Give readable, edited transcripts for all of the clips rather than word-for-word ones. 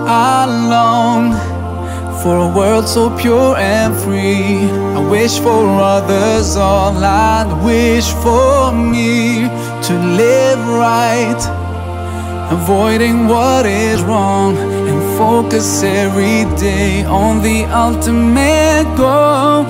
I long for a world so pure and free. I wish for others all I'd wish for me, to live right, avoiding what is wrong, and focus every day on the ultimate goal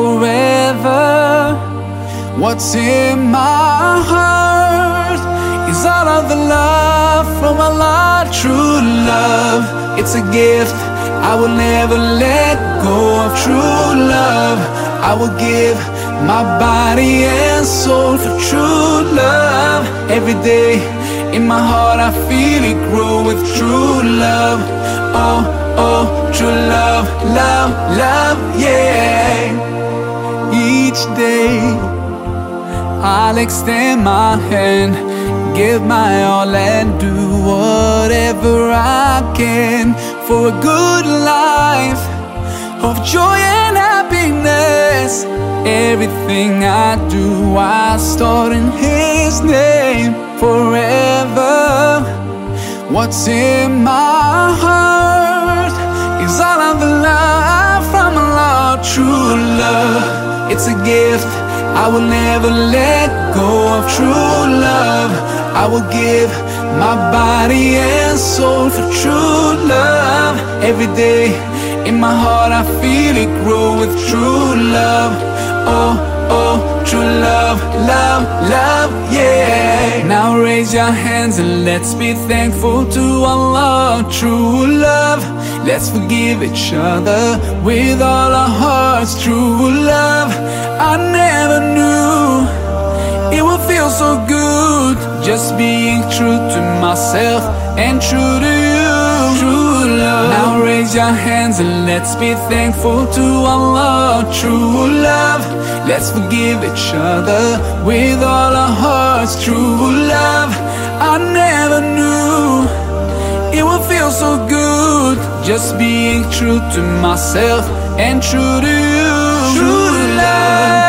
forever. What's in my heart is all of the love from Allah, true love. It's a gift, I will never let go of true love. I will give my body and soul for true love. Every day in my heart I feel it grow with true love. Oh, oh, true love, love, love, yeah. Each day I'll extend my hand, give my all and do whatever I can for a good life of joy and happiness. Everything I do, I start in His name forever. What's in my heart is all of the love from Allah, true love. It's a gift, I will never let go of true love. I will give my body and soul for true love. Every day in my heart I feel it grow with true love. Oh, oh, true love, love, love, yeah. Now raise your hands and let's be thankful to Allah, true love. Let's forgive each other with all our hearts, true love. I never knew it would feel so good, just being true to myself and true to you, true love. Now raise your hands and let's be thankful to Allah, true love. Let's forgive each other with all our hearts, true love. I never knew it would feel so good, just being true to myself and true to you, true love.